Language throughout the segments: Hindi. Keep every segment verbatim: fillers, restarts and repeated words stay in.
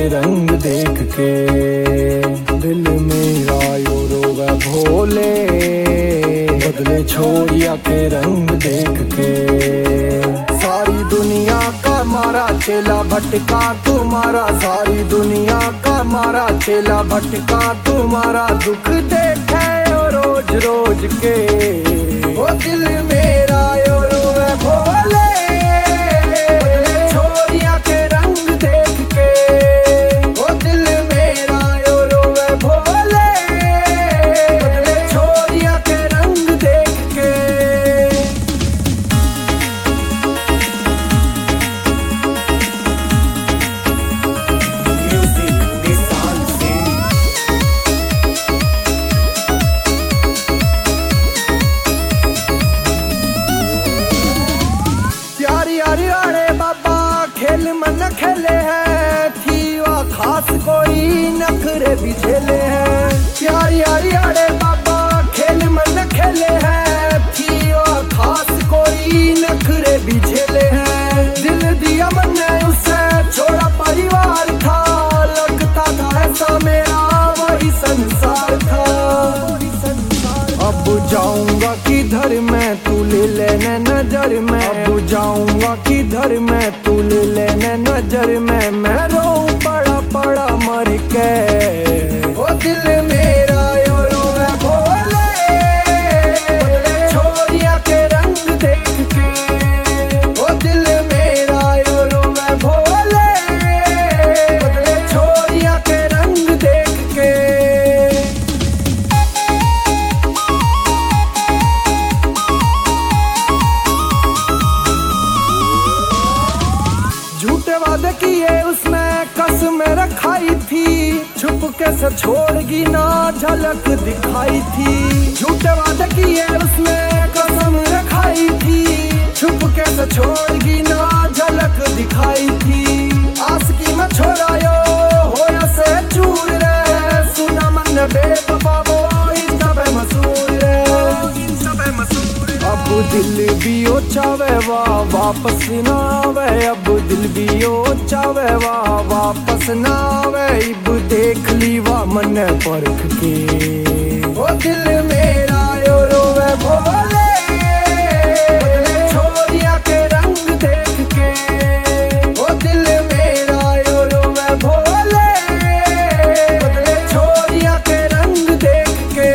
रंग देख के। दिल मेरा यो रोवे भोले, बदले छोरिया के रंग देख के। सारी दुनिया का मारा चेला भटका तुम्हारा, सारी दुनिया का मारा चेला भटका तुम्हारा। दुख देखे रोज रोज के, वो दिल मेरा यो रोवे भोले, छोरिया के रंग देख के। वो दिल मेरा यो रोवे भोले, छोरिया के रंग देख के। खेल मन खेले हैं, थीवा खास कोई नखरे भी झेले हैं। यारी यारी अरे बाबा खेल मन खेले हैं, थीवा खास कोई नखरे भी झेले हैं। दिल दिया मैंने उसे छोड़ा परिवार था, लगता था ऐसा मेरा वही संसार था। अब जाऊंगा किधर मैं, तू ले लेने नजर में। अब जाऊंगा किधर मैं, तू ले लेने नजर में। मैं रोऊं पड़ा पड़ा मर के, वो दिल मेरा यो रोवे भोले, छोरिया के रंग देख के। वो दिल मेरा यो रोवे भोले, छोरिया के रंग देख के। झूठे वादे किए उसने कसम रखाई थी, छुप के से छोड़गी ना झलक दिखाई थी। झूठे वादे किए उसने कसम रखाई थी, छुप के से छोड़गी ना झलक दिखाई थी। आसकी में छोड़ायो होया से चूर रे, सुना मन बेवफा वो इन सब मसूर रे। अब दिल भी ओ चावे वाह वापस ना आवे, अब दिल भी ओ चावे वाह वापस ना आवे। इब देख ली वाह मन परख के, वो दिल मेरा यो रोवे भोले, छोरिया के रंग देख के। वो दिल मेरा यो रोवे भोले, छोरिया के रंग देख के।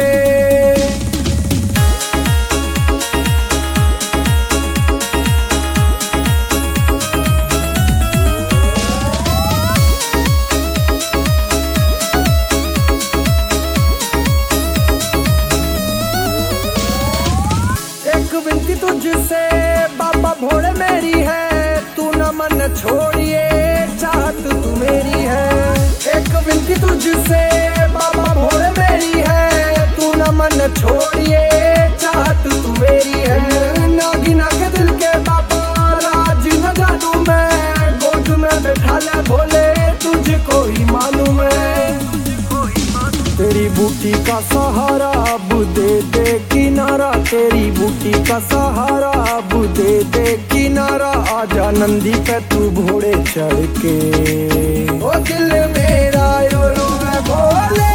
विनती तुझसे बाबा भोले मेरी है, तू न मन छोड़िए चाहत तू मेरी है। एक विनती तुझसे बाबा भोले मेरी है, तू न मन छोड़िए चाहत तू मेरी है। नागिना के दिल के बाबा राज न जानू मैं, गोद में बैठा ले भोले तुझको ही मालूम है। तेरी बूटी का सहारा अब दे दे किनारा, तेरी बूटी का सहारा अब दे दे किनारा। आजा नंदी पे तू घोड़े चढ़ के, वो दिल मेरा यो रोवे भोले,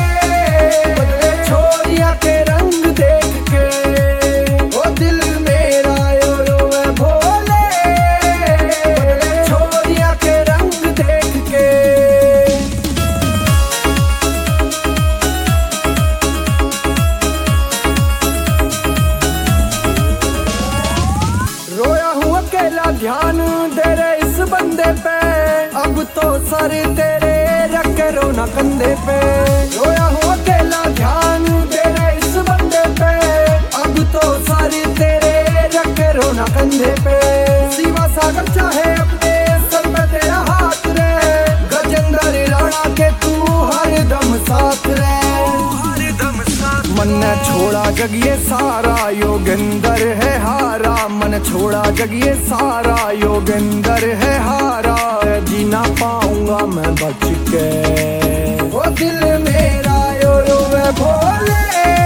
छोरिया के रंग देख के। वो दिल मेरा यो रोवे भोले, छोरिया के रंग देख के। ध्यान दे रे इस बंदे पे, अब तो सर तेरे रखे रो ना कंधे पे। रोया हूँ अकेला ध्यान दे रे इस बंदे पे, अब तो सर तेरे रखे रो ना कंधे पे। शिवा सागर चाहे अपने सर पे तेरा हाथ रे, गजेंद्र राणा के तू हर दम साथ रे। मन ने छोड़ा जग ये सारा योगेंद्र है हारा, मन छोड़ा जग ये सारा योगेंद्र है हारा। जीना पाऊंगा मैं बच के, वो दिल मेरा यो रोवे भोले,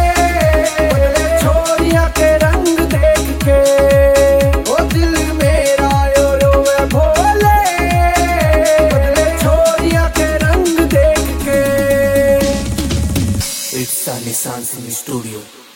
छोरिया के रंग देख के। वो दिल मेरा यो रोवे भोले, छोरिया के निशा निशान सिंह स्टूडियो।